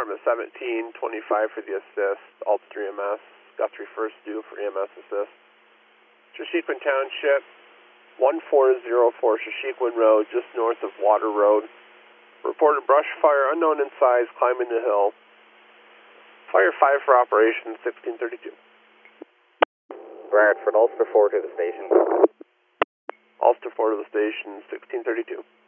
Department 1725 for the assist, Alta 3 EMS, Guthrie first due for EMS assist. Shashequin Township, 1404 Shashequin Road, just north of Water Road. Reported brush fire, unknown in size, climbing the hill. Fire 5 for operation, 1632. Bradford, Ulster 4 to the station. Ulster 4 to the station, 1632.